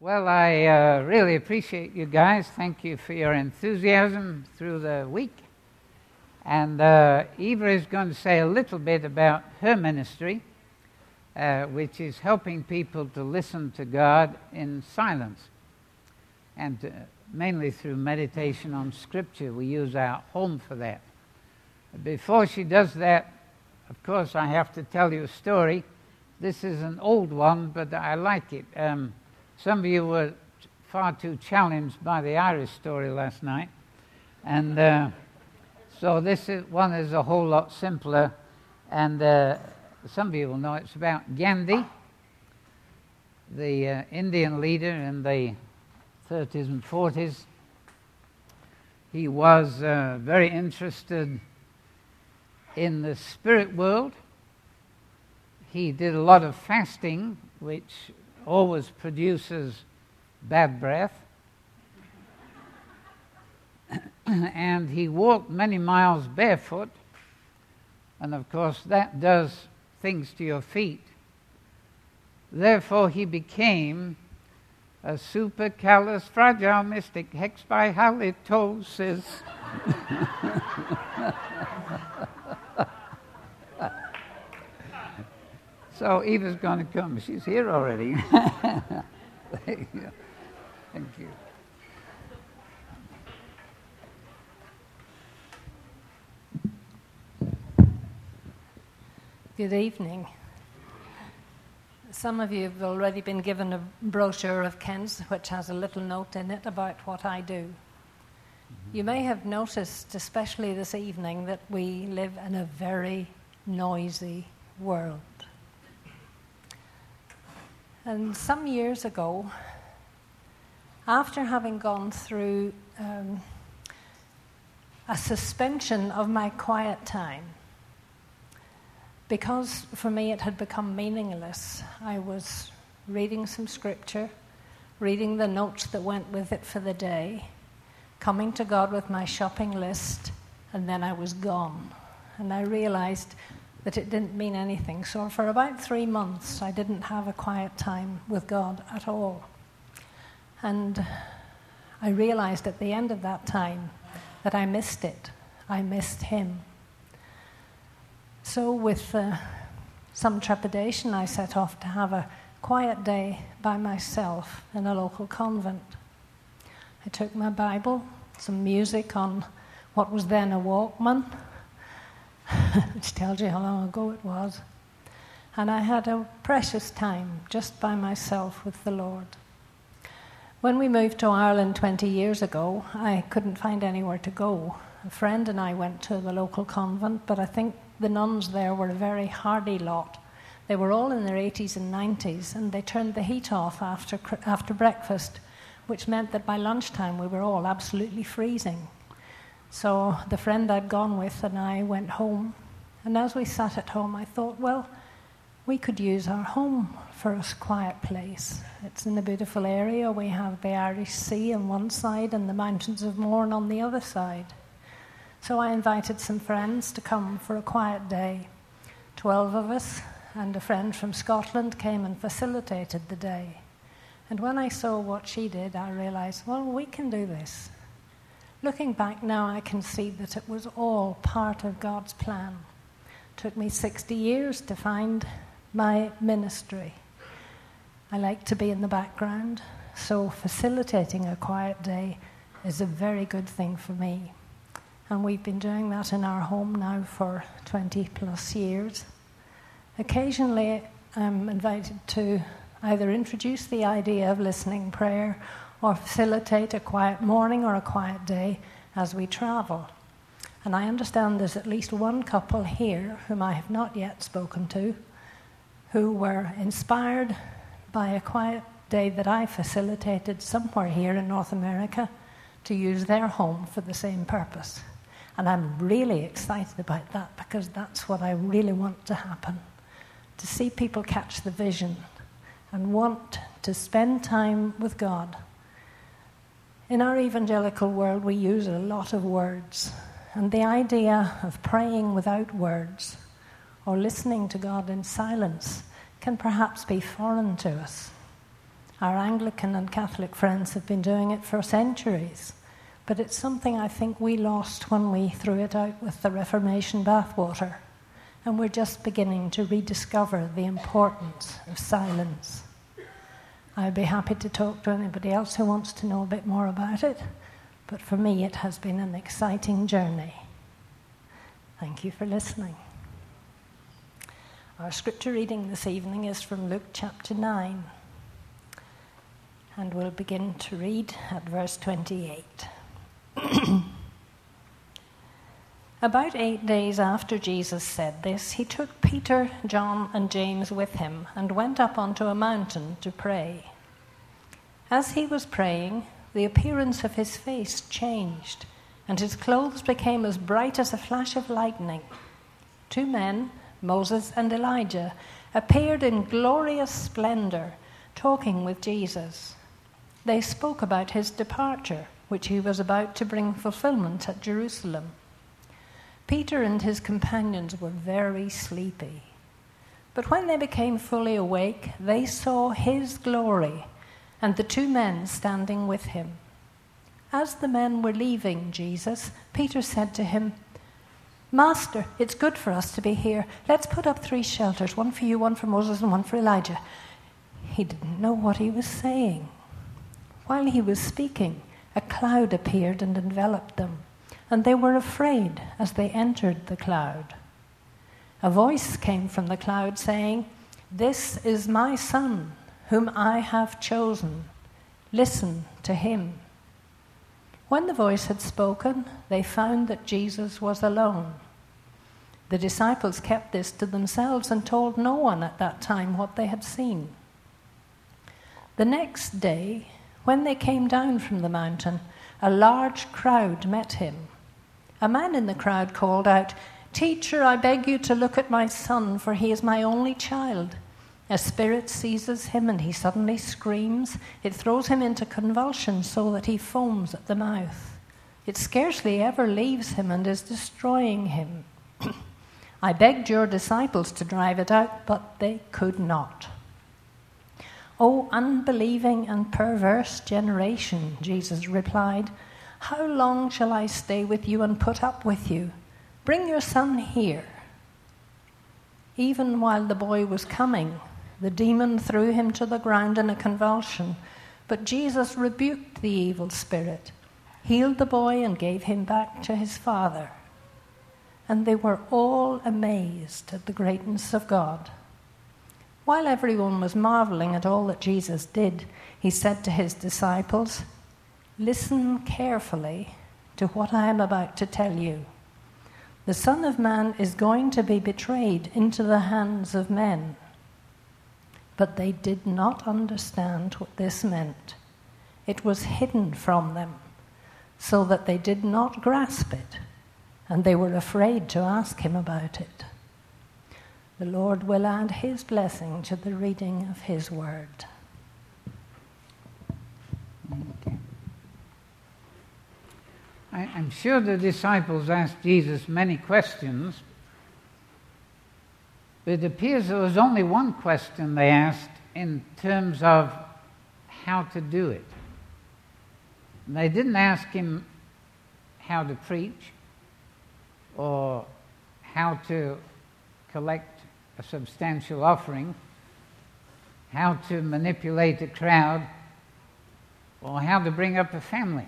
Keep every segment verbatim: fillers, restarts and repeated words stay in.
Well, I uh, really appreciate you guys. Thank you for your enthusiasm through the week. And uh, Eva is going to say a little bit about her ministry, uh, which is helping people to listen to God in silence, and uh, mainly through meditation on Scripture. We use our home for that. Before she does that, of course, I have to tell you a story. This is an old one, but I like it. Um, some of you were far too challenged by the Irish story last night, and uh, so this is, one is a whole lot simpler, and uh, some of you will know it's about Gandhi, the uh, Indian leader in the thirties and forties. He was uh, very interested in the spirit world. He did a lot of fasting, which always produces bad breath. And he walked many miles barefoot, and of course that does things to your feet. Therefore he became a supercalifragilisticexpialitosis. So Eva's going to come. She's here already. There you go. Thank you. Good evening. Some of you have already been given a brochure of Ken's, which has a little note in it about what I do. Mm-hmm. You may have noticed, especially this evening, that we live in a very noisy world. And some years ago, after having gone through um, a suspension of my quiet time, because for me it had become meaningless, I was reading some scripture, reading the notes that went with it for the day, coming to God with my shopping list, and then I was gone. And I realized that it didn't mean anything. So for about three months, I didn't have a quiet time with God at all. And I realized at the end of that time that I missed it. I missed Him. So with uh, some trepidation, I set off to have a quiet day by myself in a local convent. I took my Bible, some music on what was then a Walkman, which tells you how long ago it was. And I had a precious time just by myself with the Lord. When we moved to Ireland twenty years ago, I couldn't find anywhere to go. A friend and I went to the local convent, but I think the nuns there were a very hardy lot. They were all in their eighties and nineties, and they turned the heat off after after breakfast, which meant that by lunchtime we were all absolutely freezing. So the friend I'd gone with and I went home, and as we sat at home I thought, well, we could use our home for a quiet place. It's in a beautiful area. We have the Irish Sea on one side and the mountains of Mourne on the other side. So I invited some friends to come for a quiet day. Twelve of us, and a friend from Scotland came and facilitated the day. And when I saw what she did, I realized, well, we can do this. Looking back now, I can see that it was all part of God's plan. It took me sixty years to find my ministry. I like to be in the background, so facilitating a quiet day is a very good thing for me. And we've been doing that in our home now for twenty plus years. Occasionally, I'm invited to either introduce the idea of listening prayer or facilitate a quiet morning or a quiet day as we travel. And I understand there's at least one couple here whom I have not yet spoken to, who were inspired by a quiet day that I facilitated somewhere here in North America to use their home for the same purpose. And I'm really excited about that, because that's what I really want to happen, to see people catch the vision and want to spend time with God. In our evangelical world, we use a lot of words, and the idea of praying without words or listening to God in silence can perhaps be foreign to us. Our Anglican and Catholic friends have been doing it for centuries, but it's something I think we lost when we threw it out with the Reformation bathwater, and we're just beginning to rediscover the importance of silence. I'd be happy to talk to anybody else who wants to know a bit more about it, but for me it has been an exciting journey. Thank you for listening. Our scripture reading this evening is from Luke chapter nine, and we'll begin to read at verse twenty-eight. About eight days after Jesus said this, he took Peter, John, and James with him and went up onto a mountain to pray. As he was praying, the appearance of his face changed, and his clothes became as bright as a flash of lightning. Two men, Moses and Elijah, appeared in glorious splendor, talking with Jesus. They spoke about his departure, which he was about to bring fulfillment at Jerusalem. Peter and his companions were very sleepy. But when they became fully awake, they saw his glory and the two men standing with him. As the men were leaving Jesus, Peter said to him, "Master, it's good for us to be here. Let's put up three shelters, one for you, one for Moses, and one for Elijah." He didn't know what he was saying. While he was speaking, a cloud appeared and enveloped them, and they were afraid as they entered the cloud. A voice came from the cloud saying, "This is my son, whom I have chosen. Listen to him." When the voice had spoken, they found that Jesus was alone. The disciples kept this to themselves and told no one at that time what they had seen. The next day, when they came down from the mountain, a large crowd met him. A man in the crowd called out, "Teacher, I beg you to look at my son, for he is my only child. A spirit seizes him and he suddenly screams. It throws him into convulsions so that he foams at the mouth. It scarcely ever leaves him and is destroying him. I begged your disciples to drive it out, but they could not." "O unbelieving and perverse generation," Jesus replied, "how long shall I stay with you and put up with you? Bring your son here." Even while the boy was coming, the demon threw him to the ground in a convulsion, but Jesus rebuked the evil spirit, healed the boy, and gave him back to his father. And they were all amazed at the greatness of God. While everyone was marveling at all that Jesus did, he said to his disciples, "Listen carefully to what I am about to tell you. The Son of Man is going to be betrayed into the hands of men." But they did not understand what this meant. It was hidden from them, so that they did not grasp it, and they were afraid to ask him about it. The Lord will add his blessing to the reading of his word. Okay. I, I'm sure the disciples asked Jesus many questions, but it appears there was only one question they asked in terms of how to do it. They didn't ask him how to preach or how to collect a substantial offering, how to manipulate a crowd, or how to bring up a family.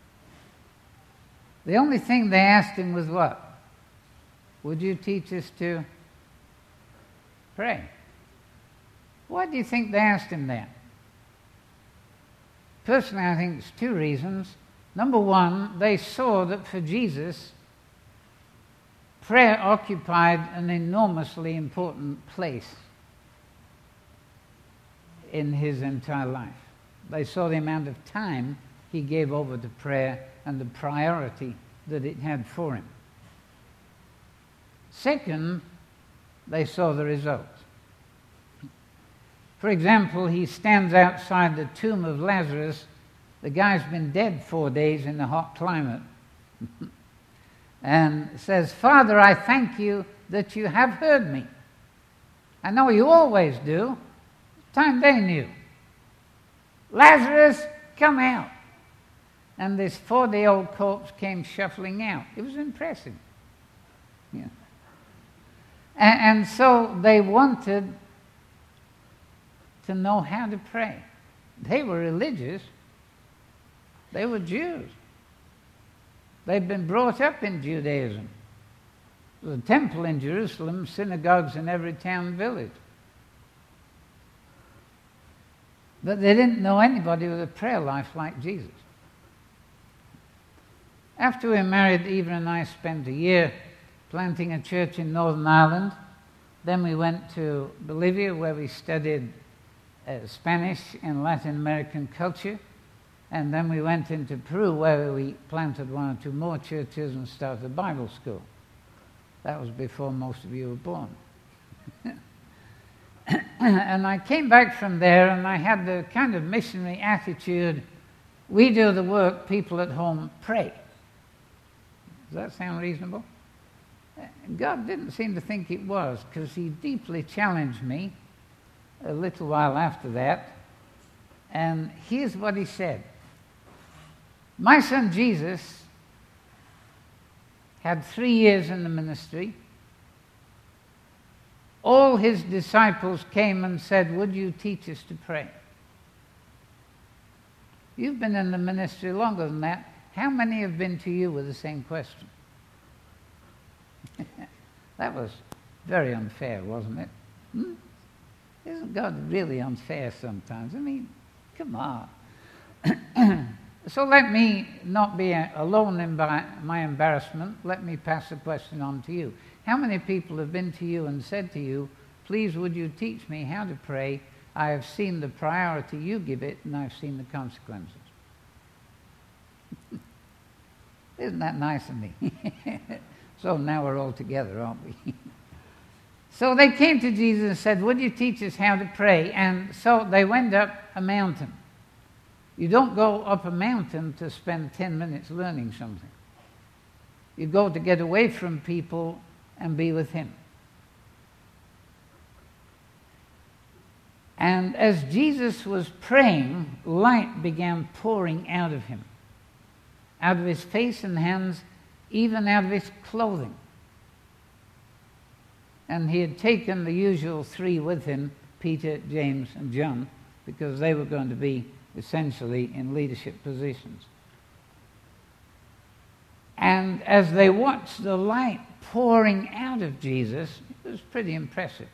The only thing they asked him was what? Would you teach us to pray? Why do you think they asked him that? Personally, I think there's two reasons. Number one, they saw that for Jesus, prayer occupied an enormously important place in his entire life. They saw the amount of time he gave over to prayer and the priority that it had for him. Second, they saw the results. For example, he stands outside the tomb of Lazarus. The guy's been dead four days in a hot climate. And says, "Father, I thank you that you have heard me. I know you always do. Time they knew." Lazarus, come out. And this forty-year-old corpse came shuffling out. It was impressive. Yeah. And, and so they wanted to know how to pray. They were religious. They were Jews. They'd been brought up in Judaism. There was a temple in Jerusalem, synagogues in every town and village. But they didn't know anybody with a prayer life like Jesus. After we were married, Eva and I spent a year planting a church in Northern Ireland. Then we went to Bolivia, where we studied uh, Spanish and Latin American culture. And then we went into Peru, where we planted one or two more churches and started a Bible school. That was before most of you were born. And I came back from there, and I had the kind of missionary attitude, we do the work, people at home pray. Does that sound reasonable? God didn't seem to think it was, because he deeply challenged me a little while after that. And here's what he said. My son Jesus had three years in the ministry. All his disciples came and said, would you teach us to pray? You've been in the ministry longer than that. How many have been to you with the same question? That was very unfair, wasn't it? Hmm? Isn't God really unfair sometimes? I mean, come on. So let me not be alone in my embarrassment. Let me pass the question on to you. How many people have been to you and said to you, please would you teach me how to pray? I have seen the priority you give it, and I've seen the consequences. Isn't that nice of me? So now we're all together, aren't we? So they came to Jesus and said, would you teach us how to pray? And so they went up a mountain. You don't go up a mountain to spend ten minutes learning something. You go to get away from people and be with him. And as Jesus was praying, light began pouring out of him, out of his face and hands, even out of his clothing. And he had taken the usual three with him, Peter, James, and John, because they were going to be essentially in leadership positions. And as they watched the light pouring out of Jesus, it was pretty impressive.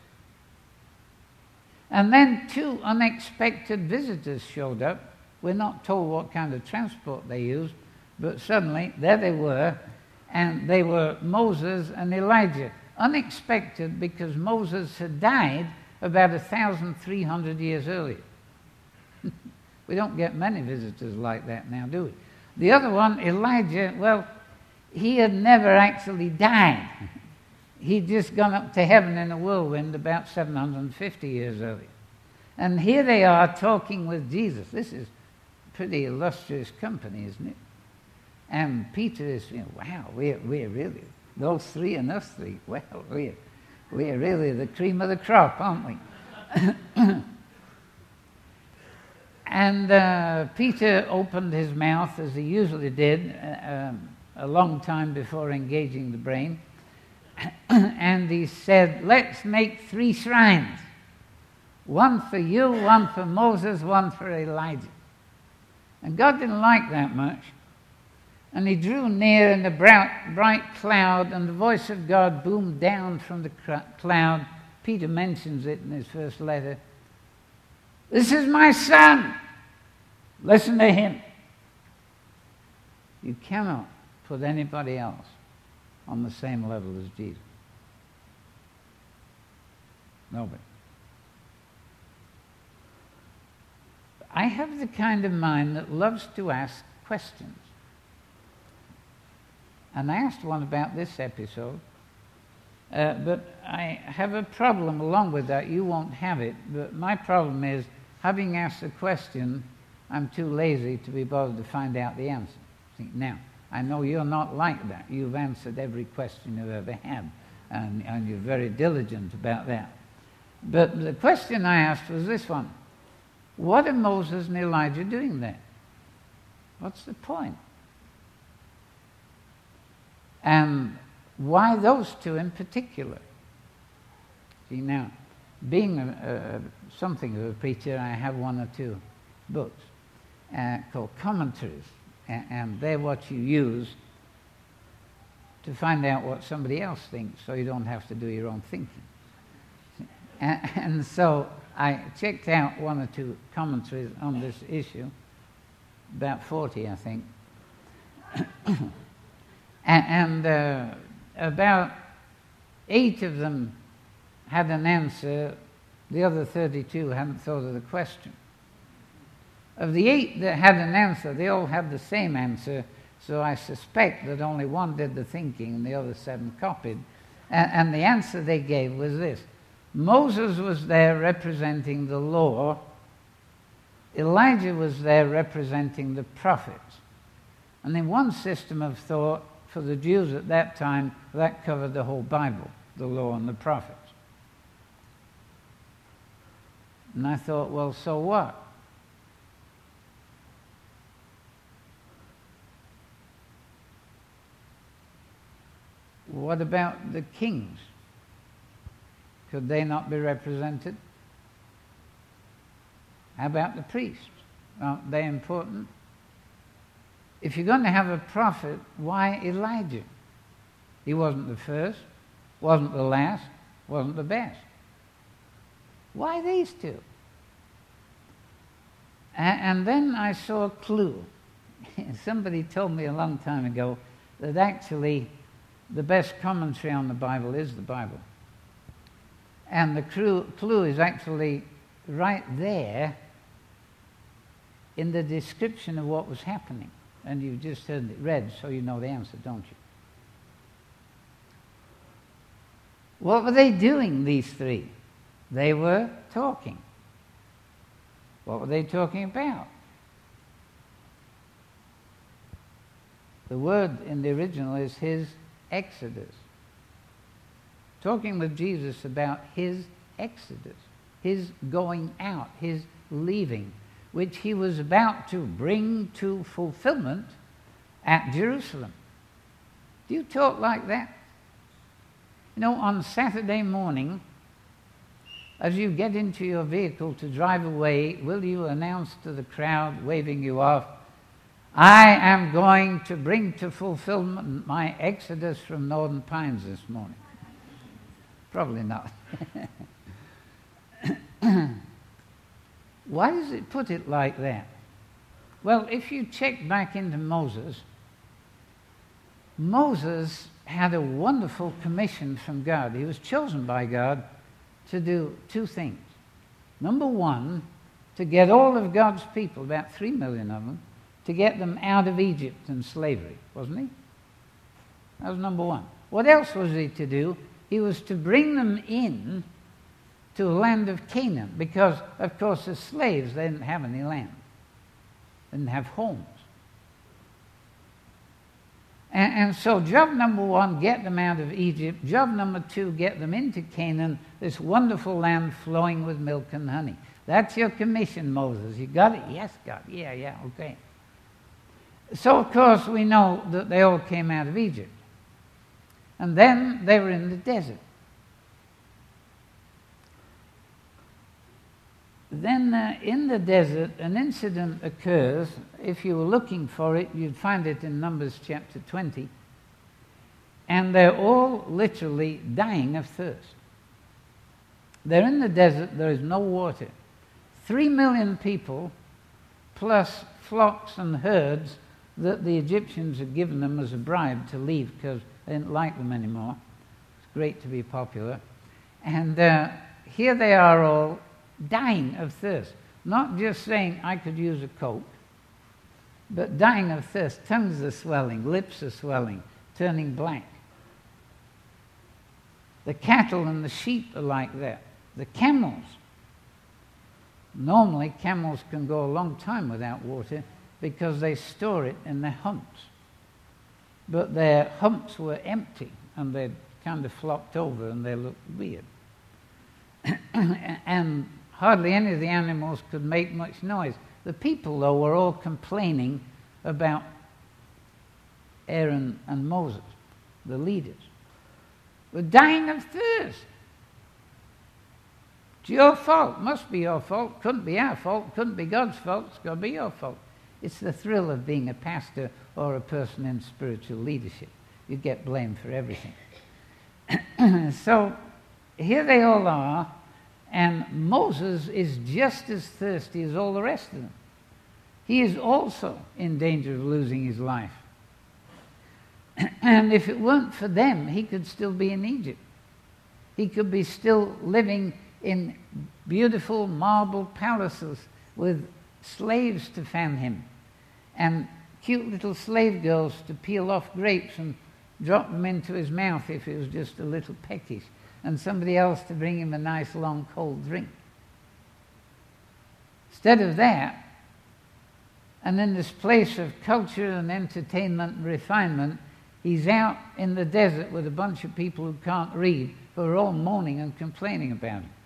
And then two unexpected visitors showed up. We're not told what kind of transport they used, but suddenly there they were, and they were Moses and Elijah. Unexpected because Moses had died about one thousand three hundred years earlier. We don't get many visitors like that now, do we? The other one, Elijah, well, he had never actually died. He'd just gone up to heaven in a whirlwind about seven hundred fifty years earlier. And here they are talking with Jesus. This is pretty illustrious company, isn't it? And Peter is, you know, wow, we're, we're really, those three and us three, well, we're, we're really the cream of the crop, aren't we? And uh, Peter opened his mouth, as he usually did, uh, um, a long time before engaging the brain. And he said, let's make three shrines. One for you, one for Moses, one for Elijah. And God didn't like that much. And he drew near in a bright, bright cloud, and the voice of God boomed down from the cloud. Peter mentions it in his first letter. This is my son. Listen to him. You cannot put anybody else on the same level as Jesus. Nobody. I have the kind of mind that loves to ask questions. And I asked one about this episode, uh, but I have a problem along with that. You won't have it, but my problem is, having asked a question, I'm too lazy to be bothered to find out the answer. See, now, I know you're not like that. You've answered every question you've ever had, and, and you're very diligent about that. But the question I asked was this one. What are Moses and Elijah doing there? What's the point? And why those two in particular? See, now, being a, a, something of a preacher, I have one or two books uh, called commentaries, and, and they're what you use to find out what somebody else thinks, so you don't have to do your own thinking. And, and so I checked out one or two commentaries on this issue, about forty, I think, and, and uh, about eight of them had an answer. The other thirty-two hadn't thought of the question. Of the eight that had an answer, they all had the same answer, so I suspect that only one did the thinking and the other seven copied. And, and the answer they gave was this: Moses was there representing the law, Elijah was there representing the prophets. And in one system of thought, for the Jews at that time, that covered the whole Bible, the law and the prophets. And I thought, well, so what? What about the kings? Could they not be represented? How about the priests? Aren't they important? If you're going to have a prophet, why Elijah? He wasn't the first, wasn't the last, wasn't the best. Why these two? And, and then I saw a clue. Somebody told me a long time ago that actually the best commentary on the Bible is the Bible. And the clue, clue is actually right there in the description of what was happening. And you've just heard it read, so you know the answer, don't you? What were they doing, these three? They were talking. What were they talking about? The word in the original is his exodus. Talking with Jesus about his exodus, his going out, his leaving, which he was about to bring to fulfillment at Jerusalem. Do you talk like that? You know, on Saturday morning, as you get into your vehicle to drive away, will you announce to the crowd waving you off, I am going to bring to fulfillment my exodus from Northern Pines this morning? Probably not. Why does it put it like that? Well, if you check back into Moses, Moses had a wonderful commission from God. He was chosen by God to do two things. Number one, to get all of God's people, about three million of them, to get them out of Egypt and slavery, wasn't he? That was number one. What else was he to do? He was to bring them in to the land of Canaan, because, of course, as slaves, they didn't have any land. They didn't have homes. And, and so job number one, get them out of Egypt. Job number two, get them into Canaan, this wonderful land flowing with milk and honey. That's your commission, Moses. You got it? Yes, God. Yeah, yeah, okay. So, of course, we know that they all came out of Egypt. And then they were in the desert. Then uh, in the desert, an incident occurs. If you were looking for it, you'd find it in Numbers chapter twenty. And they're all literally dying of thirst. They're in the desert, there is no water. Three million people, plus flocks and herds that the Egyptians had given them as a bribe to leave because they didn't like them anymore. It's great to be popular. And uh, here they are all dying of thirst. Not just saying, I could use a Coke, but dying of thirst. Tongues are swelling, lips are swelling, turning black. The cattle and the sheep are like that. The camels. Normally, camels can go a long time without water because they store it in their humps. But their humps were empty, and they'd kind of flopped over, and they looked weird. And hardly any of the animals could make much noise. The people, though, were all complaining about Aaron and Moses, the leaders. We're dying of thirst. It's your fault. Must be your fault. Couldn't be our fault. Couldn't be God's fault. It's got to be your fault. It's the thrill of being a pastor or a person in spiritual leadership. You get blamed for everything. So here they all are, and Moses is just as thirsty as all the rest of them. He is also in danger of losing his life. And if it weren't for them, he could still be in Egypt. He could be still living in beautiful marble palaces with slaves to fan him and cute little slave girls to peel off grapes and drop them into his mouth if it was just a little peckish, and somebody else to bring him a nice long cold drink. Instead of that, and in this place of culture and entertainment and refinement, he's out in the desert with a bunch of people who can't read, who are all moaning and complaining about him.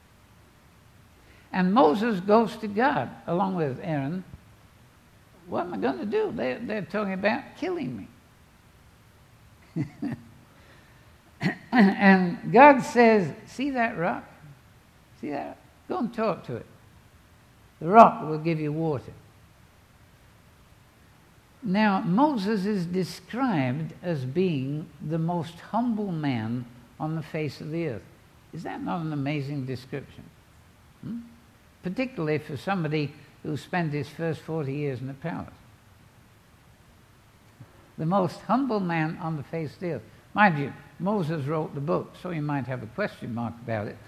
And Moses goes to God, along with Aaron. What am I going to do? They're, they're talking about killing me. And God says, see that rock? See that? Go and talk to it. The rock will give you water. Now, Moses is described as being the most humble man on the face of the earth. Is that not an amazing description? Hmm? Particularly for somebody who spent his first forty years in the palace. The most humble man on the face of the earth. Mind you, Moses wrote the book, so you might have a question mark about it.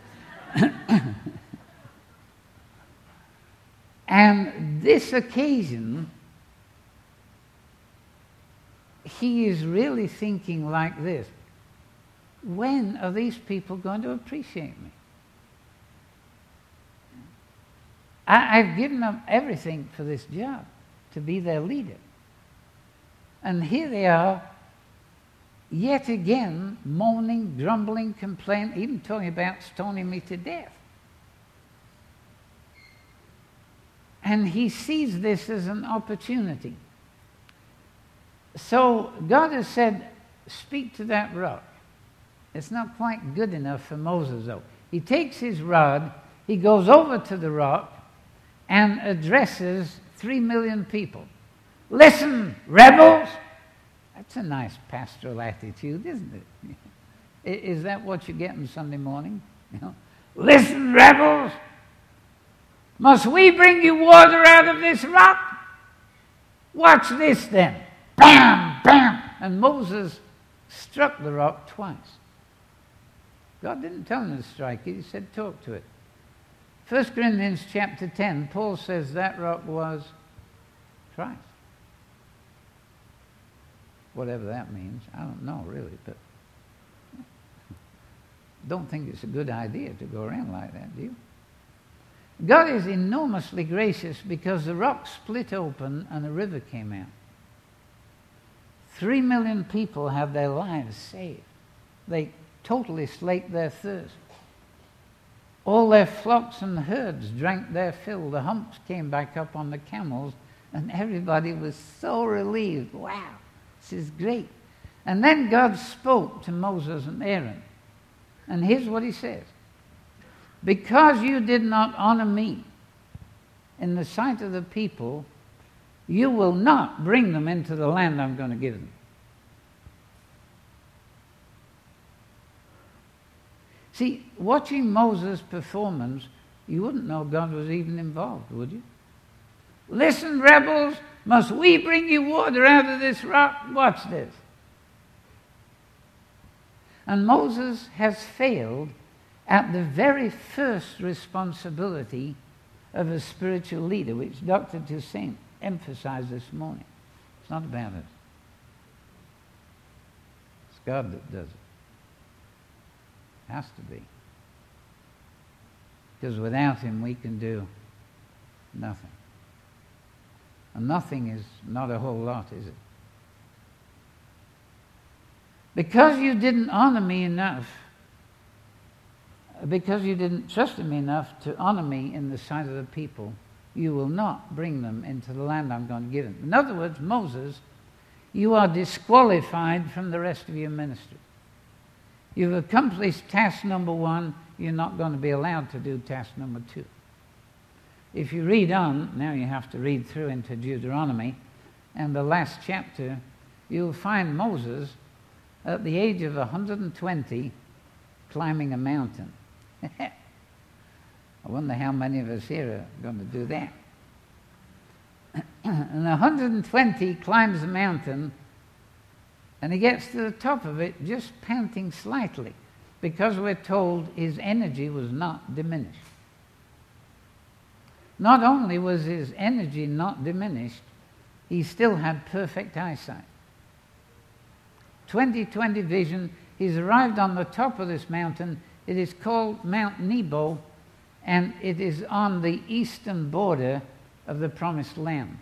And this occasion, he is really thinking like this: when are these people going to appreciate me? I, I've given up everything for this job, to be their leader. And here they are, yet again, moaning, grumbling, complaining, even talking about stoning me to death. And he sees this as an opportunity. So God has said, speak to that rock. It's not quite good enough for Moses, though. He takes his rod, he goes over to the rock, and addresses three million people. Listen, rebels! That's a nice pastoral attitude, isn't it? Is that what you get on Sunday morning? You know? Listen, rebels! Must we bring you water out of this rock? Watch this then. Bam, bam! And Moses struck the rock twice. God didn't tell him to strike it, he said talk to it. First Corinthians chapter ten, Paul says that rock was Christ. Whatever that means, I don't know really, but don't think it's a good idea to go around like that, do you? God is enormously gracious because the rock split open and a river came out. Three million people have their lives saved. They totally slaked their thirst. All their flocks and herds drank their fill. The humps came back up on the camels, and everybody was so relieved. Wow, this is great. And then God spoke to Moses and Aaron. And here's what he says. Because you did not honor me in the sight of the people, you will not bring them into the land I'm going to give them. See, watching Moses' performance, you wouldn't know God was even involved, would you? Listen, rebels, must we bring you water out of this rock? Watch this. And Moses has failed at the very first responsibility of a spiritual leader, which Doctor Toussaint emphasized this morning. It's not about us. It's God that does it. Has to be. Because without him we can do nothing. And nothing is not a whole lot, is it? Because you didn't honor me enough, because you didn't trust me enough to honor me in the sight of the people, you will not bring them into the land I'm going to give them. In other words, Moses, you are disqualified from the rest of your ministry. You've accomplished task number one, you're not going to be allowed to do task number two. If you read on, now you have to read through into Deuteronomy, and the last chapter, you'll find Moses at the age of one hundred twenty climbing a mountain. I wonder how many of us here are going to do that. And one hundred twenty climbs the mountain, and he gets to the top of it just panting slightly, because we're told his energy was not diminished. Not only was his energy not diminished, he still had perfect eyesight. twenty twenty vision. He's arrived on the top of this mountain. It is called Mount Nebo, and it is on the eastern border of the Promised Land.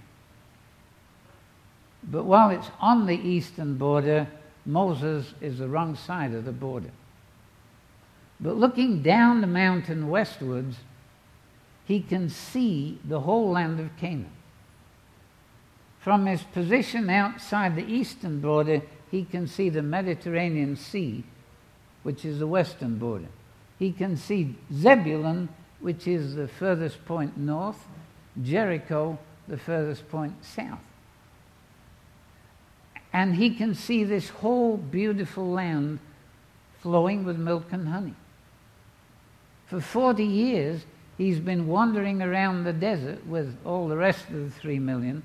But while it's on the eastern border, Moses is the wrong side of the border. But looking down the mountain westwards, he can see the whole land of Canaan. From his position outside the eastern border, he can see the Mediterranean Sea, which is the western border. He can see Zebulun, which is the furthest point north, Jericho, the furthest point south. And he can see this whole beautiful land flowing with milk and honey. For forty years, he's been wandering around the desert with all the rest of the three million,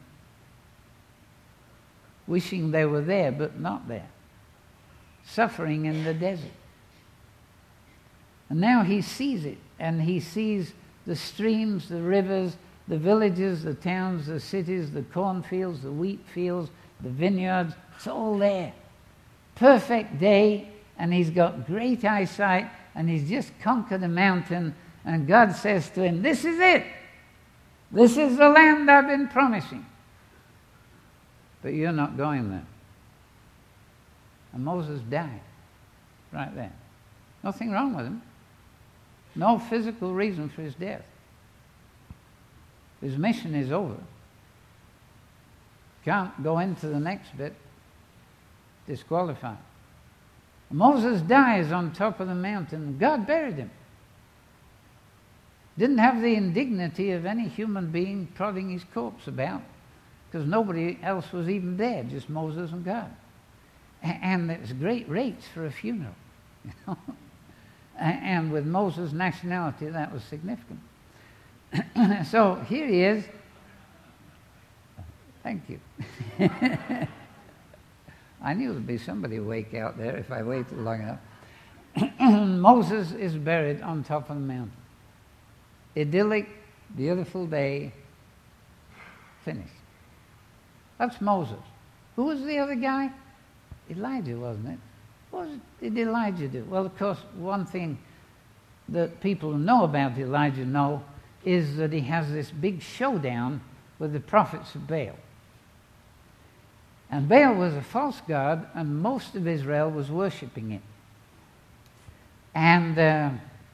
wishing they were there, but not there, suffering in the desert. And now he sees it, and he sees the streams, the rivers, the villages, the towns, the cities, the cornfields, the wheat fields, the vineyards. It's all there. Perfect day, and he's got great eyesight, and he's just conquered a mountain, and God says to him, this is it. This is the land I've been promising. But you're not going there. And Moses died right there. Nothing wrong with him. No physical reason for his death. His mission is over. Can't go into the next bit. Disqualified. Moses dies on top of the mountain. God buried him. Didn't have the indignity of any human being prodding his corpse about, because nobody else was even there, just Moses and God. And there's great rates for a funeral. You know? And with Moses' nationality, that was significant. So here he is. Thank you. I knew there'd be somebody awake out there if I waited long enough. Moses is buried on top of the mountain. Idyllic, beautiful day, finished. That's Moses. Who was the other guy? Elijah, wasn't it? What did Elijah do? Well, of course, one thing that people who know about Elijah know is that he has this big showdown with the prophets of Baal. And Baal was a false god, and most of Israel was worshipping it. And uh,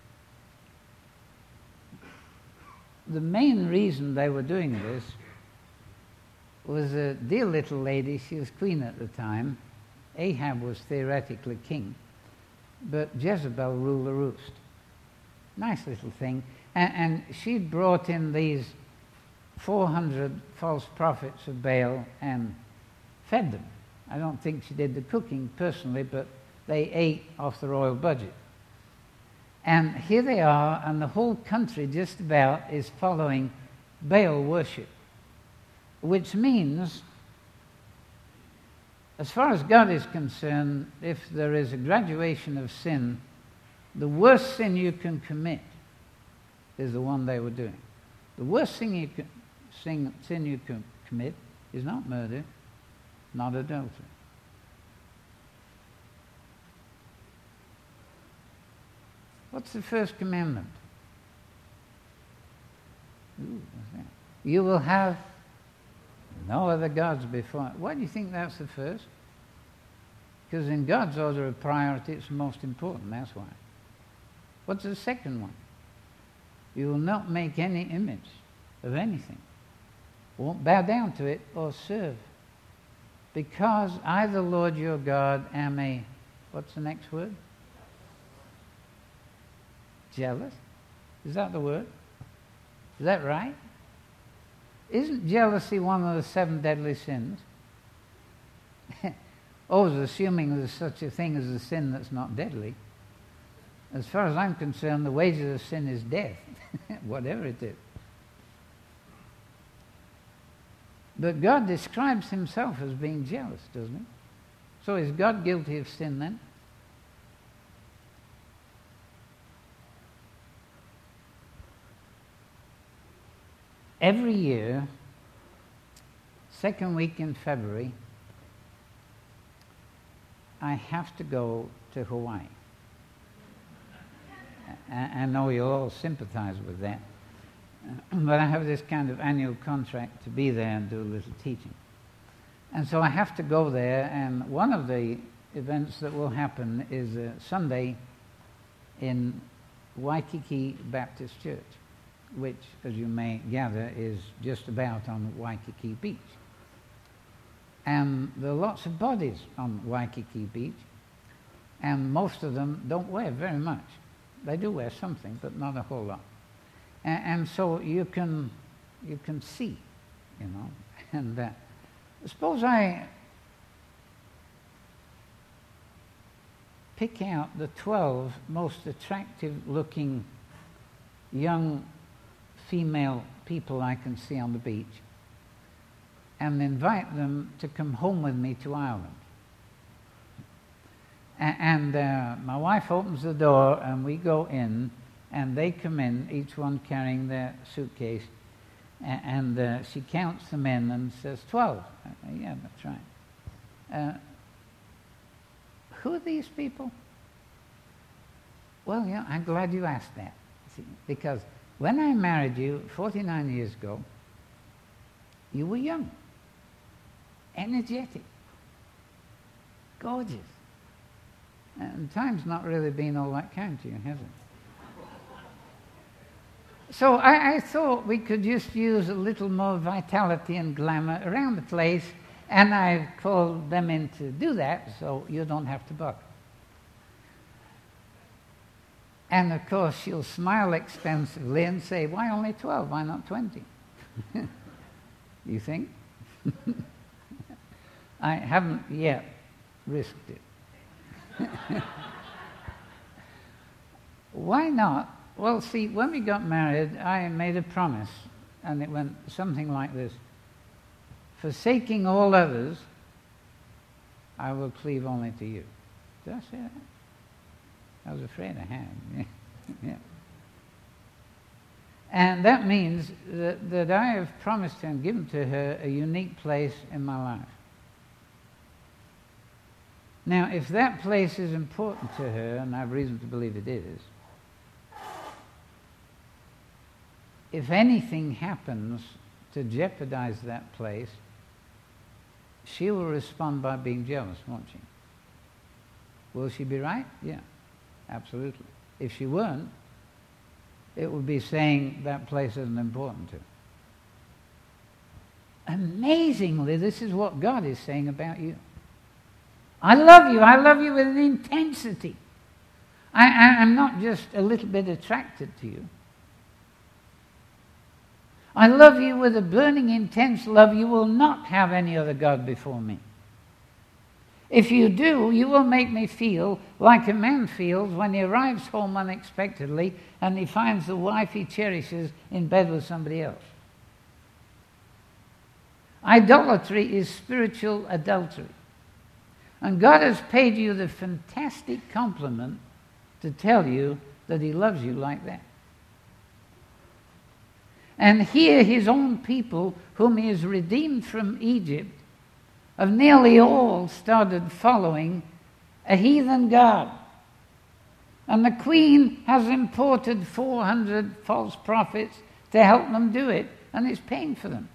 the main reason they were doing this was a dear little lady. She was queen at the time. Ahab was theoretically king, but Jezebel ruled the roost. Nice little thing. And, and she'd brought in these four hundred false prophets of Baal and fed them. I don't think she did the cooking personally, but they ate off the royal budget. And here they are, and the whole country just about is following Baal worship, which means, as far as God is concerned, if there is a graduation of sin, the worst sin you can commit is the one they were doing. The worst thing you can, sin, sin you can commit is not murder, not adultery. What's the first commandment? Ooh, what's that? You will have no other gods before. Why do you think that's the first? Because in God's order of priority, it's the most important, that's why. What's the second one? You will not make any image of anything. Won't bow down to it or serve. Because I, the Lord your God, am a, what's the next word? Jealous? Is that the word? Is that right? Isn't jealousy one of the seven deadly sins? Always assuming there's such a thing as a sin that's not deadly. As far as I'm concerned, the wages of sin is death, whatever it is. But God describes himself as being jealous, doesn't he? So is God guilty of sin then? Every year, second week in February, I have to go to Hawaii. I, I know you'll all sympathize with that. But I have this kind of annual contract to be there and do a little teaching. And so I have to go there, and one of the events that will happen is a Sunday in Waikiki Baptist Church, which, as you may gather, is just about on Waikiki Beach. And there are lots of bodies on Waikiki Beach, and most of them don't wear very much. They do wear something, but not a whole lot. And, and so you can you can see, you know. And uh, suppose I pick out the twelve most attractive-looking young female people I can see on the beach, and invite them to come home with me to Ireland. A- and uh, my wife opens the door, and we go in, and they come in, each one carrying their suitcase, a- and uh, she counts them in and says, twelve. Uh, yeah, that's right. Uh, who are these people? Well, yeah, I'm glad you asked that. See, because when I married you forty-nine years ago, you were young, energetic, gorgeous. And time's not really been all that kind to you, has it? So I, I thought we could just use a little more vitality and glamour around the place, and I called them in to do that, so you don't have to bother. And of course, she'll smile extensively and say, why only twelve? Why not twenty? You think? I haven't yet risked it. Why not? Well, see, when we got married, I made a promise, and it went something like this. Forsaking all others, I will cleave only to you. Did I say that? I was afraid I had. Yeah. And that means that, that I have promised and given to her a unique place in my life. Now, if that place is important to her, and I have reason to believe it is, if anything happens to jeopardize that place, she will respond by being jealous, won't she? Will she be right? Yeah, absolutely. If she weren't, it would be saying that place isn't important to her. Amazingly, this is what God is saying about you. I love you. I love you with an intensity. I, I, I'm not just a little bit attracted to you. I love you with a burning, intense love. You will not have any other God before me. If you do, you will make me feel like a man feels when he arrives home unexpectedly and he finds the wife he cherishes in bed with somebody else. Idolatry is spiritual adultery. And God has paid you the fantastic compliment to tell you that he loves you like that. And here his own people, whom he has redeemed from Egypt, have nearly all started following a heathen god. And the queen has imported four hundred false prophets to help them do it, and it's paying for them.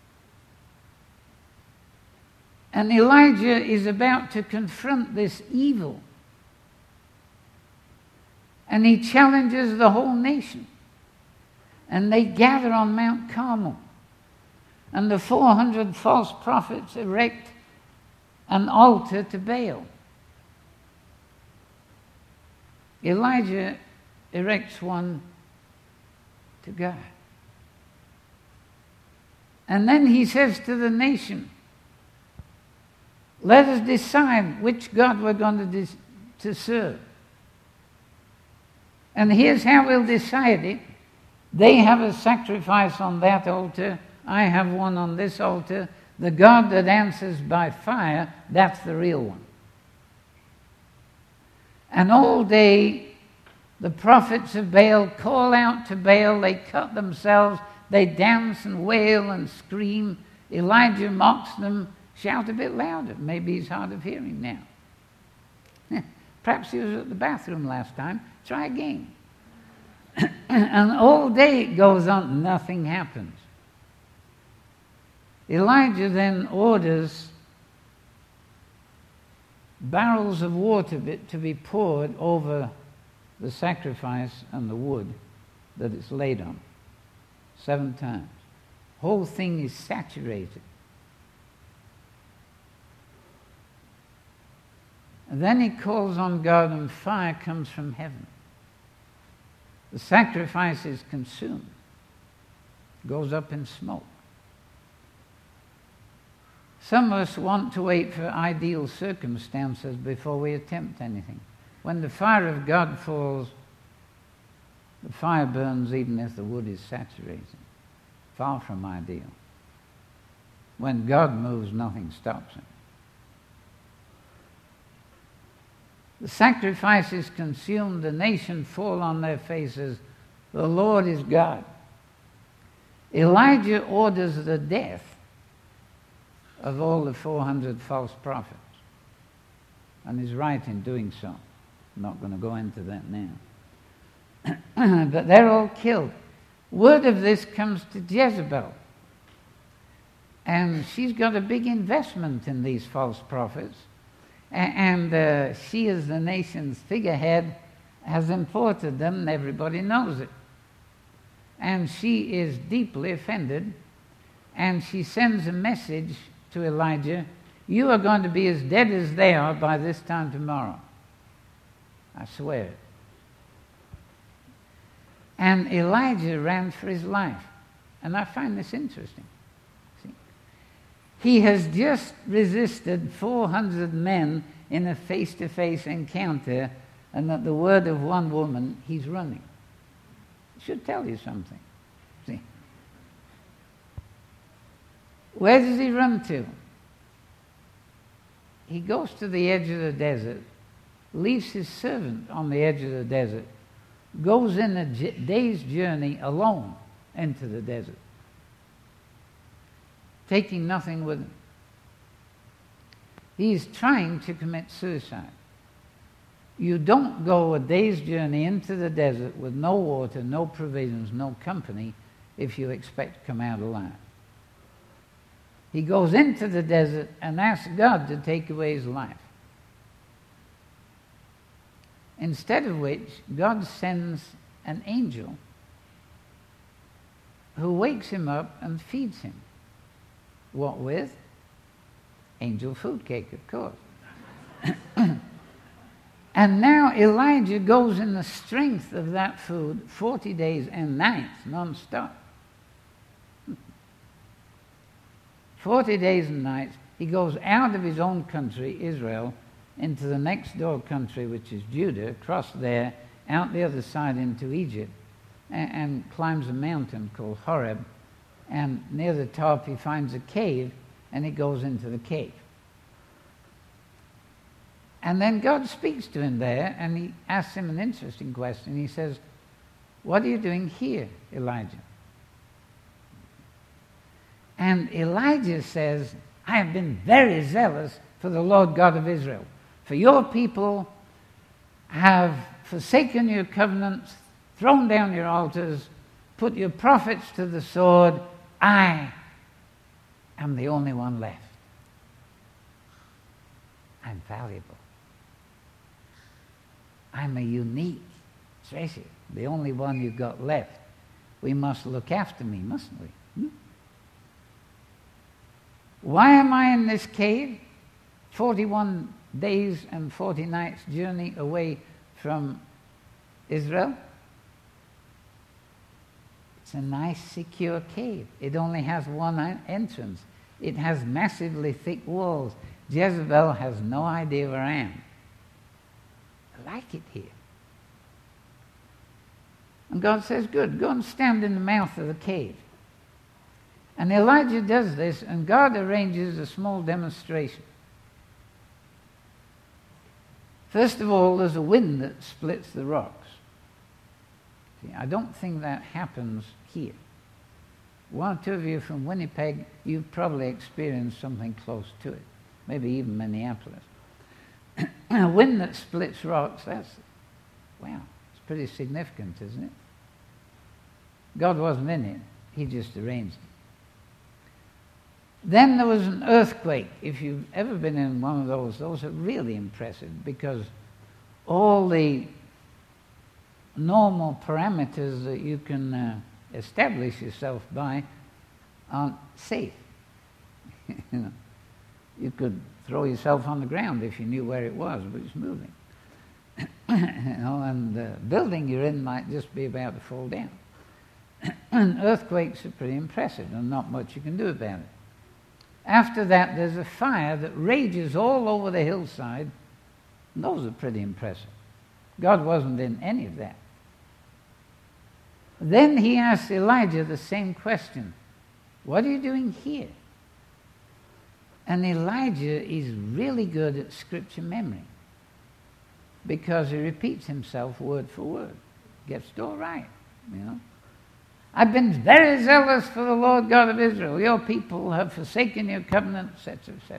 And Elijah is about to confront this evil. And he challenges the whole nation. And they gather on Mount Carmel. And the four hundred false prophets erect an altar to Baal. Elijah erects one to God. And then he says to the nation, let us decide which God we're going to, dis- to serve. And here's how we'll decide it. They have a sacrifice on that altar. I have one on this altar. The God that answers by fire, that's the real one. And all day, the prophets of Baal call out to Baal. They cut themselves. They dance and wail and scream. Elijah mocks them. Shout a bit louder. Maybe he's hard of hearing now. Perhaps he was at the bathroom last time. Try again. And all day it goes on. Nothing happens. Elijah then orders barrels of water to be poured over the sacrifice and the wood that it's laid on. Seven times. Whole thing is saturated. And then he calls on God and fire comes from heaven. The sacrifice is consumed. Goes up in smoke. Some of us want to wait for ideal circumstances before we attempt anything. When the fire of God falls, the fire burns even if the wood is saturated. Far from ideal. When God moves, nothing stops him. The sacrifice is consumed, the nation fall on their faces. The Lord is God. Elijah orders the death of all the four hundred false prophets. And is right in doing so. I'm not going to go into that now. But they're all killed. Word of this comes to Jezebel. And she's got a big investment in these false prophets. And uh, she, as the nation's figurehead, has imported them, and everybody knows it. And she is deeply offended, and she sends a message to Elijah, you are going to be as dead as they are by this time tomorrow. I swear it. And Elijah ran for his life. And I find this interesting. See? He has just resisted four hundred men in a face-to-face encounter, and at the word of one woman, he's running. It should tell you something. See? Where does he run to? He goes to the edge of the desert, leaves his servant on the edge of the desert, goes in a j- day's journey alone into the desert, taking nothing with him. He's trying to commit suicide. You don't go a day's journey into the desert with no water, no provisions, no company if you expect to come out alive. He goes into the desert and asks God to take away his life. Instead of which, God sends an angel who wakes him up and feeds him. What with? Angel food cake, of course. And now Elijah goes in the strength of that food forty days and nights, non-stop. forty days and nights. He goes out of his own country, Israel, into the next door country, which is Judah, across there, out the other side into Egypt, and, and climbs a mountain called Horeb. And near the top he finds a cave, and he goes into the cave. And then God speaks to him there, and he asks him an interesting question. He says, what are you doing here, Elijah? And Elijah says, I have been very zealous for the Lord God of Israel. For your people have forsaken your covenants, thrown down your altars, put your prophets to the sword. I am the only one left. I'm valuable. I'm a unique Treasure, the only one you've got left. We must look after me, mustn't we? Hmm? Why am I in this cave? forty-one days and forty nights journey away from Israel. It's a nice, secure cave. It only has one entrance. It has massively thick walls. Jezebel has no idea where I am. I like it here. And God says, good, go and stand in the mouth of the cave. And Elijah does this, and God arranges a small demonstration. First of all, there's a wind that splits the rocks. See, I don't think that happens here. One or two of you from Winnipeg, you've probably experienced something close to it. Maybe even Minneapolis. A wind that splits rocks, that's, wow, it's pretty significant, isn't it? God wasn't in it. He just arranged it. Then there was an earthquake. If you've ever been in one of those, those are really impressive because all the normal parameters that you can uh, establish yourself by aren't safe. You know, you could throw yourself on the ground if you knew where it was, but it's moving. You know, and the building you're in might just be about to fall down. And earthquakes are pretty impressive, and not much you can do about it. After that, there's a fire that rages all over the hillside. And those are pretty impressive. God wasn't in any of that. Then he asked Elijah the same question. What are you doing here? And Elijah is really good at scripture memory because he repeats himself word for word. Gets it all right, you know. I've been very zealous for the Lord God of Israel. Your people have forsaken your covenant, et cetera, et cetera.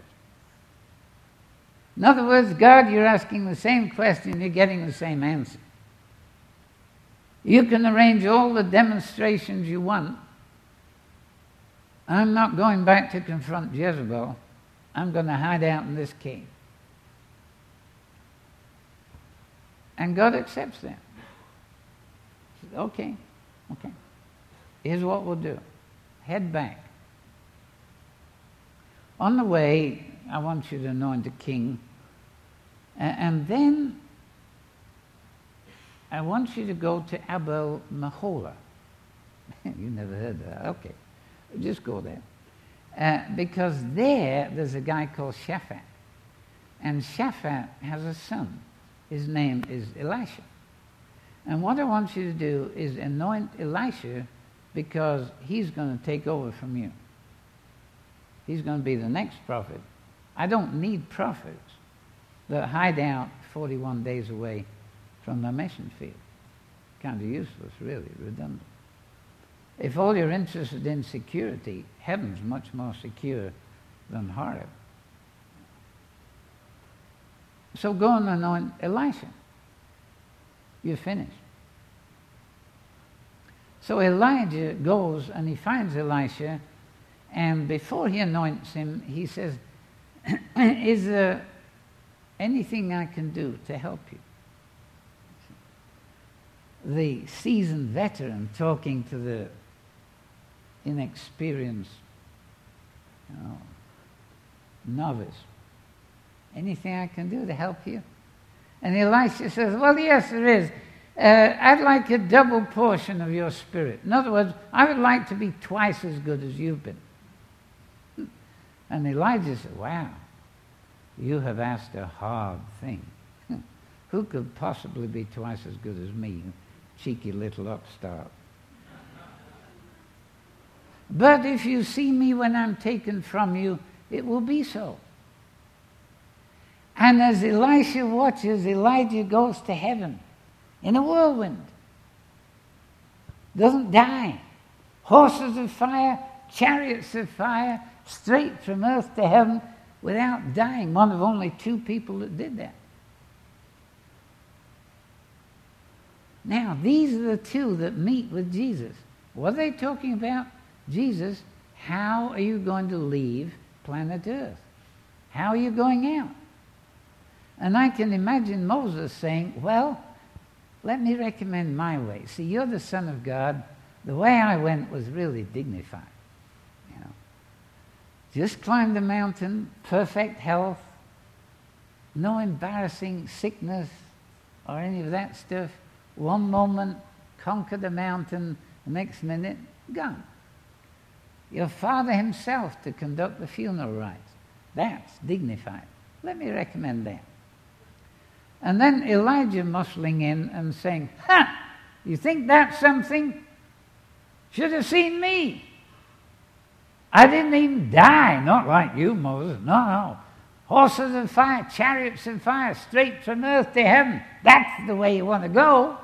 In other words, God, you're asking the same question, you're getting the same answer. You can arrange all the demonstrations you want. I'm not going back to confront Jezebel. I'm going to hide out in this cave. And God accepts that. He says, okay, okay. Here's what we'll do. Head back. On the way, I want you to anoint a king. And then I want you to go to Abel Meholah. You never heard that. Okay. Just go there. Uh, because there, there's a guy called Shaphat. And Shaphat has a son. His name is Elisha. And what I want you to do is anoint Elisha because he's going to take over from you. He's going to be the next prophet. I don't need prophets that hide out forty-one days away from the mission field. Kind of useless, really, redundant. If all you're interested in security, heaven's much more secure than Horeb. So go and anoint Elisha. You're finished. So Elijah goes and he finds Elisha, and before he anoints him, he says, is there anything I can do to help you? The seasoned veteran talking to the inexperienced, you know, novice. Anything I can do to help you? And Elisha says, well, yes, there is. Uh, I'd like a double portion of your spirit. In other words, I would like to be twice as good as you've been. And Elijah said, wow, you have asked a hard thing. Who could possibly be twice as good as me, cheeky little upstart? But if you see me when I'm taken from you, it will be so. And as Elisha watches, Elijah goes to heaven in a whirlwind. Doesn't die. Horses of fire, chariots of fire, straight from earth to heaven without dying. One of only two people that did that. Now, these are the two that meet with Jesus. What are they talking about? Jesus, how are you going to leave planet Earth? How are you going out? And I can imagine Moses saying, well, let me recommend my way. See, you're the Son of God. The way I went was really dignified. You know, just climbed the mountain, perfect health, no embarrassing sickness or any of that stuff. One moment, conquer the mountain, the next minute, gone. Your Father himself to conduct the funeral rites. That's dignified. Let me recommend that. And then Elijah muscling in and saying, ha! You think that's something? Should have seen me. I didn't even die. Not like you, Moses. No, no. Horses of fire, chariots of fire, straight from earth to heaven. That's the way you want to go.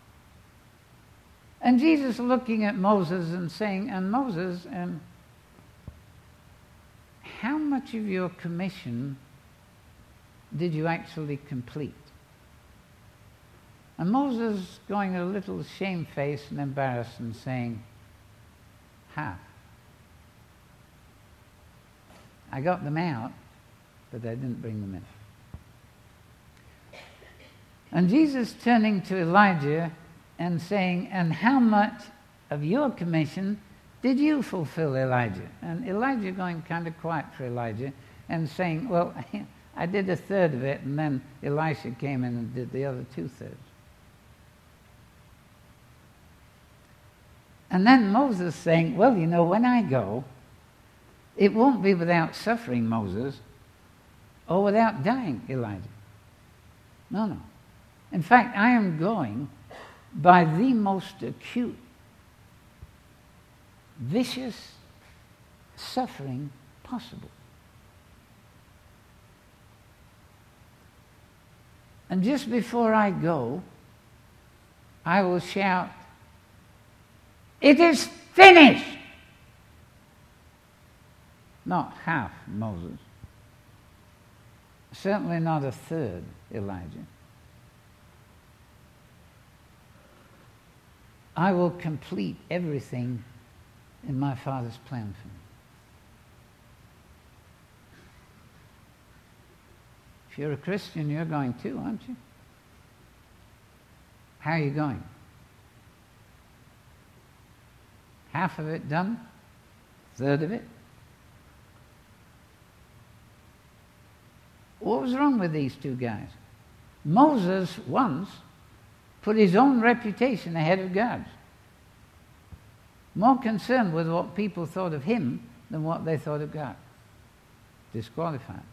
And Jesus looking at Moses and saying, and Moses, um, how much of your commission did you actually complete? And Moses going a little shamefaced and embarrassed and saying, half. I got them out, but I didn't bring them in. And Jesus turning to Elijah and saying, and how much of your commission did you fulfill, Elijah? And Elijah going kind of quiet for Elijah and saying, well, I did a third of it, and then Elisha came in and did the other two-thirds. And then Moses saying, well, you know, when I go, it won't be without suffering, Moses, or without dying, Elijah. No, no. In fact, I am going by the most acute, vicious suffering possible. And just before I go, I will shout, it is finished! Not half, Moses. Certainly not a third, Elijah. I will complete everything in my Father's plan for me. If you're a Christian, you're going too, aren't you? How are you going? Half of it done? Third of it? What was wrong with these two guys? Moses once put his own reputation ahead of God's. More concerned with what people thought of him than what they thought of God. Disqualified.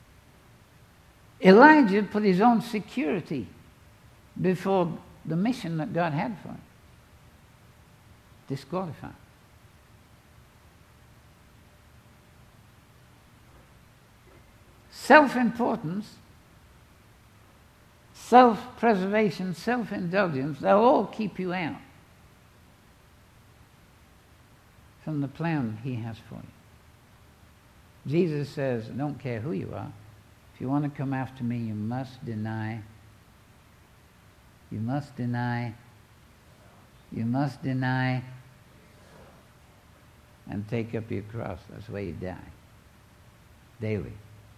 Elijah put his own security before the mission that God had for him. Disqualified. Self-importance, self-preservation, self-indulgence, they'll all keep you out from the plan he has for you. Jesus says, I don't care who you are, if you want to come after me, you must deny, you must deny, you must deny, and take up your cross. That's the way you die. Daily.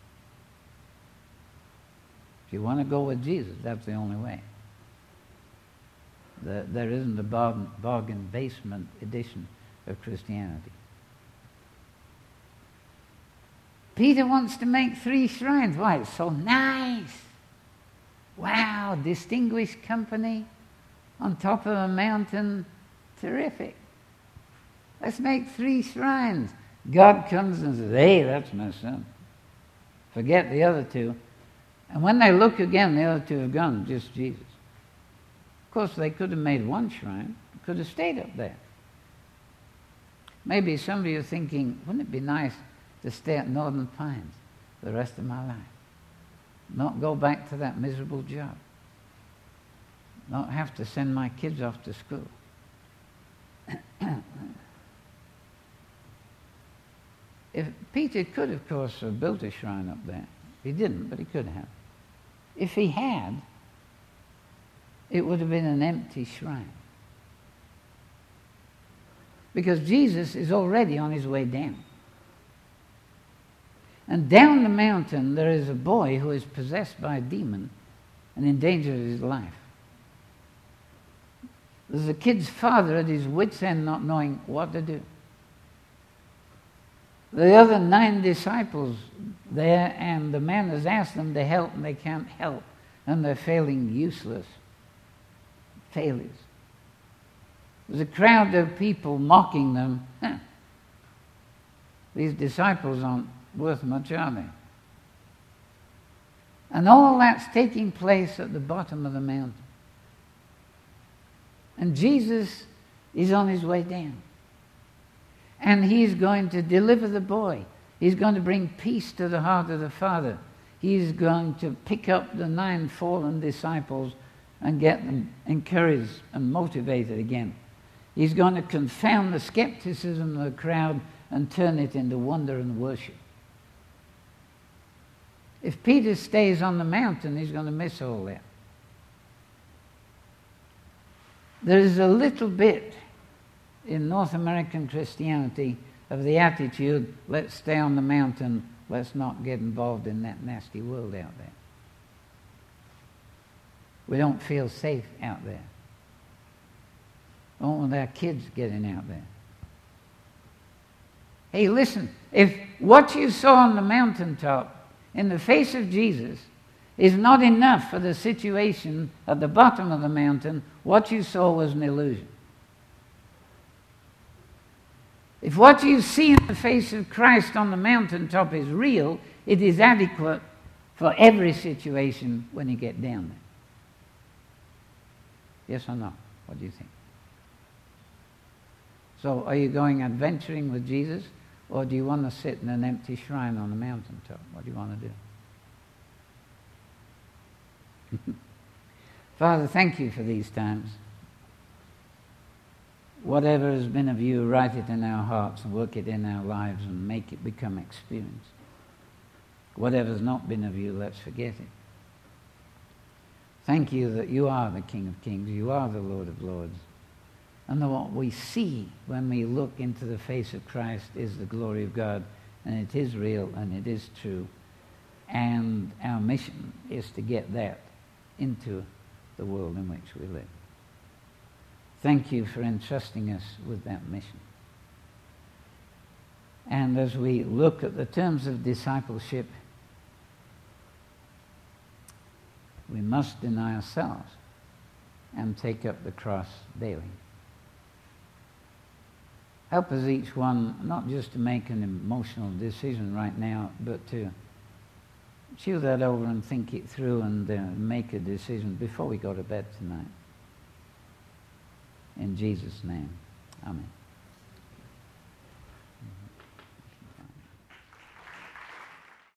If you want to go with Jesus, that's the only way. The, there isn't a bargain, bargain basement edition of Christianity. Peter wants to make three shrines. Why? It's so nice. Wow, distinguished company on top of a mountain. Terrific. Let's make three shrines. God comes and says, hey, that's my son. Forget the other two. And when they look again, the other two have gone, just Jesus. Of course, they could have made one shrine, could have stayed up there. Maybe some of you are thinking, wouldn't it be nice to stay at Northern Pines the rest of my life? Not go back to that miserable job. Not have to send my kids off to school. If Peter could, of course, have built a shrine up there. He didn't, but he could have. If he had, it would have been an empty shrine. Because Jesus is already on his way down. And down the mountain there is a boy who is possessed by a demon and in danger of his life. There's a kid's father at his wit's end not knowing what to do. The other nine disciples there, and the man has asked them to help, and they can't help, and they're failing useless. Failures. There's a crowd of people mocking them. Huh. These disciples aren't worth much, are they? And all that's taking place at the bottom of the mountain. And Jesus is on his way down. And he's going to deliver the boy. He's going to bring peace to the heart of the Father. He's going to pick up the nine fallen disciples and get them encouraged and motivated again. He's going to confound the skepticism of the crowd and turn it into wonder and worship. If Peter stays on the mountain, he's going to miss all that. There is a little bit in North American Christianity of the attitude, let's stay on the mountain, let's not get involved in that nasty world out there. We don't feel safe out there. We don't want our kids getting out there. Hey, listen, if what you saw on the mountaintop in the face of Jesus is not enough for the situation at the bottom of the mountain, what you saw was an illusion. If what you see in the face of Christ on the mountaintop is real, it is adequate for every situation when you get down there. Yes or no? What do you think? So are you going adventuring with Jesus, or do you want to sit in an empty shrine on the mountaintop? What do you want to do? Father, thank you for these times. Whatever has been of you, write it in our hearts and work it in our lives and make it become experience. Whatever's not been of you, let's forget it. Thank you that you are the King of Kings, you are the Lord of Lords. And that what we see when we look into the face of Christ is the glory of God, and it is real and it is true. And our mission is to get that into the world in which we live. Thank you for entrusting us with that mission. And as we look at the terms of discipleship, we must deny ourselves and take up the cross daily. Help us each one not just to make an emotional decision right now, but to chew that over and think it through and uh, make a decision before we go to bed tonight. In Jesus' name, amen.